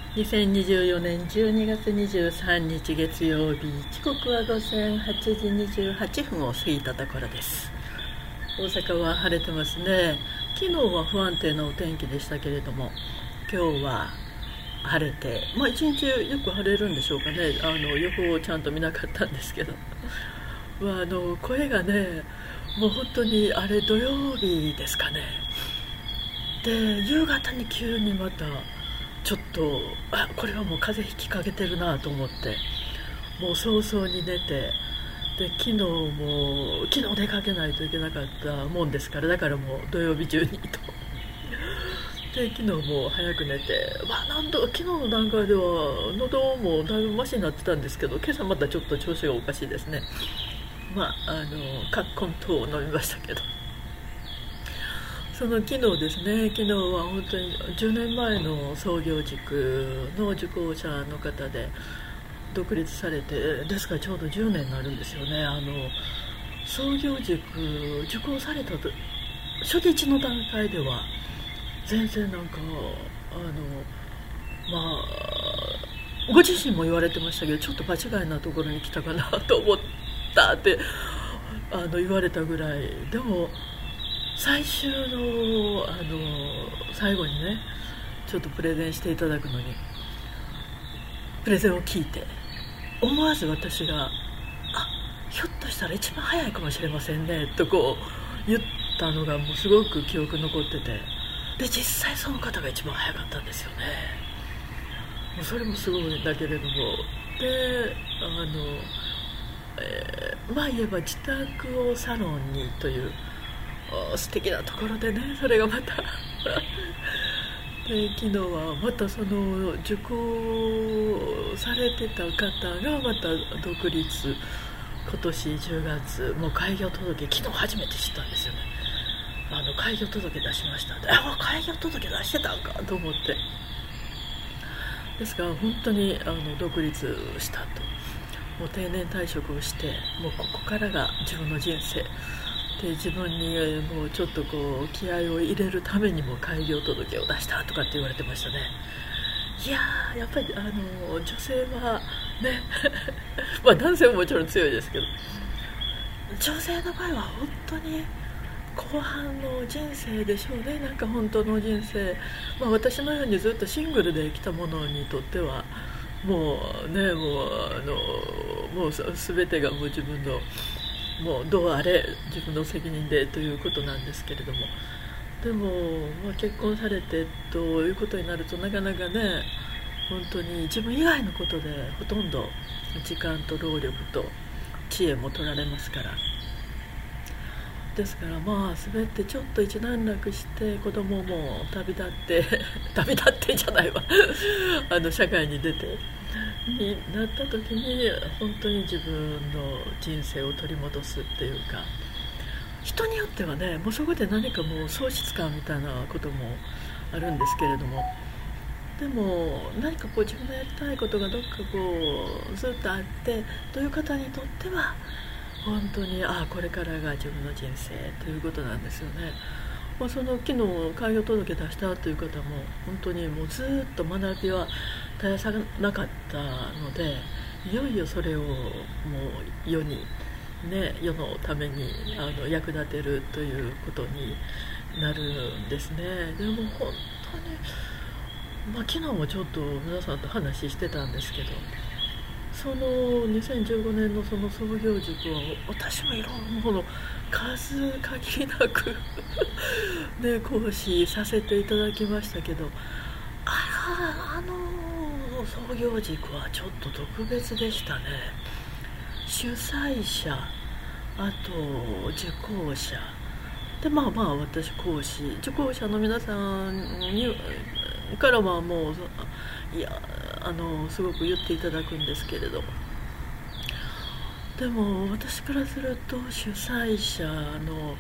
2024年12月23日月曜日、時刻は午前8時28分を過ぎたところです。大阪は晴れてますね。昨日は不安定なお天気でしたけれども、今日は晴れて、一日よく晴れるんでしょうかね。予報をちゃんと見なかったんですけど、声がね、もう本当にあれ土曜日ですかね。で、夕方に急にまたちょっとこれはもう風邪ひきかけてるなと思って、もう早々に寝て、で昨日出かけないといけなかったもんですから、だからもう土曜日中にとで昨日も早く寝て、昨日の段階では喉もだいぶマシになってたんですけど、今朝またちょっと調子がおかしいですね。葛根等を飲みましたけど、昨日ですね。昨日は本当に10年前の創業塾の受講者の方で独立されて、ですからちょうど10年になるんですよね。創業塾受講された初日の段階では全然ご自身も言われてましたけど、ちょっと場違いなところに来たかなと思ったって言われたぐらい。でも最終の最後にね、ちょっとプレゼンしていただくのに、プレゼンを聞いて思わず私がひょっとしたら一番早いかもしれませんねと言ったのがもうすごく記憶に残ってて、で実際その方が一番早かったんですよね。もうそれもすごいんだけれども、で言えば自宅をサロンにという素敵なところでね、それがまたで昨日はまたその受講されてた方がまた独立、今年10月もう開業届、昨日初めて知ったんですよね。開業届出しましたって、開業届出してたんかと思って、ですから本当に独立したと、もう定年退職をして、もうここからが自分の人生で、自分にもうちょっと気合を入れるためにも開業届を出したとかって言われてましたね。いやー、やっぱり女性はね男性ももちろん強いですけど、女性の場合は本当に後半の人生でしょうね。本当の人生、私のようにずっとシングルで来た者にとってはもう全てがもう自分の、もうどうあれ自分の責任でということなんですけれども、でも、結婚されてということになると、なかなかね、本当に自分以外のことでほとんど時間と労力と知恵も取られますから、ですから全てちょっと一段落して、子供も旅立ってじゃないわ社会に出てになった時に、本当に自分の人生を取り戻すっていうか、人によってはね、もうそこで何かもう喪失感みたいなこともあるんですけれども、でも何か自分のやりたいことがどっかずっとあってという方にとっては、本当にこれからが自分の人生ということなんですよね。昨日開業届出したという方も本当にもうずっと学びは絶やさなかったので、いよいよそれをもう世のために役立てるということになるんですね。でも本当に、昨日もちょっと皆さんと話してたんですけど、その2015年のその創業塾は私もいろんなもの数限りなく講師させていただきましたけど、創業塾はちょっと特別でしたね。主催者、あと受講者で、私講師、受講者の皆さんにからはもうすごく言っていただくんですけれども、でも私からすると主催者の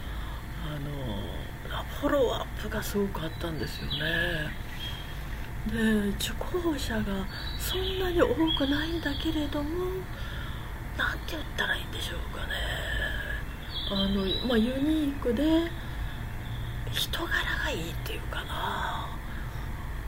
フォローアップがすごくあったんですよね。で、受講者がそんなに多くないんだけれども、なんて言ったらいいんでしょうかね、ユニークで人柄がいいっていうかな。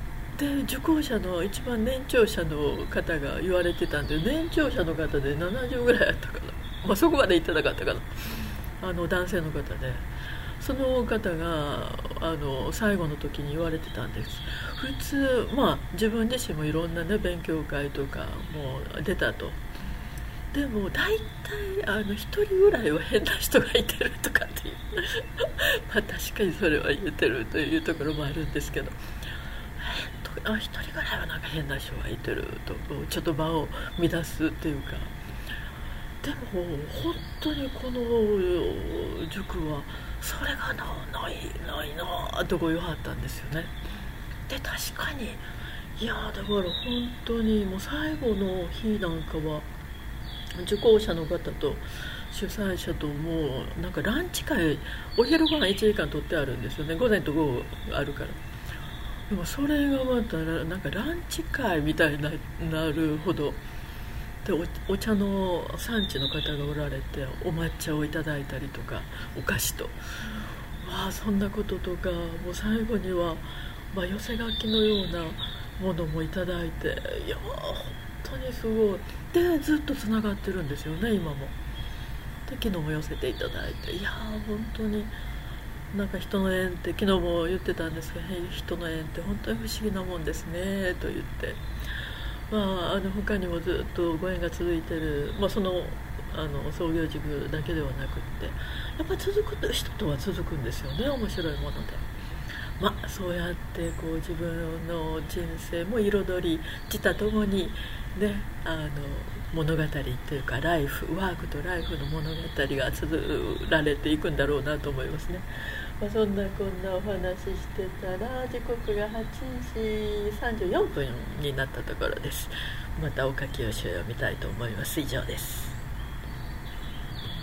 で受講者の一番年長者の方が言われてたんで、年長者の方で70ぐらいやったかな、そこまで行ってなかったかな、男性の方で、その方が最後の時に言われてたんです。普通、自分自身もいろんなね勉強会とかも出たと。でも大体1人ぐらいは変な人がいてるとかっていう確かにそれは言えてるというところもあるんですけど、1人ぐらいはなんか変な人がいてるとちょっと場を乱すっていうか。でも本当にこの塾はそれがないなとこ言わはったんですよね。で確かに、いやだから本当にもう最後の日なんかは受講者の方と主催者ともうなんかランチ会、お昼ご飯1時間取ってあるんですよね、午前と午後あるから。でもそれがまたなんかランチ会みたいになるほどで、お茶の産地の方がおられてお抹茶をいただいたりとかお菓子と、そんなこととか、もう最後には、寄せ書きのようなものもいただいて、いや本当にすごいで、ずっとつながってるんですよね今も。で昨日も寄せていただいて、いや本当になんか人の縁って昨日も言ってたんですが、人の縁って本当に不思議なもんですねと言って、他にもずっとご縁が続いてる、その創業塾だけではなくって、やっぱり続く人とは続くんですよね、面白いもので。そうやってこう自分の人生も彩り自他ともにね、物語というかワークとライフの物語が綴られていくんだろうなと思いますね。そんなこんなお話ししてたら時刻が8時34分になったところです。またお書きを読みたいと思います。以上です。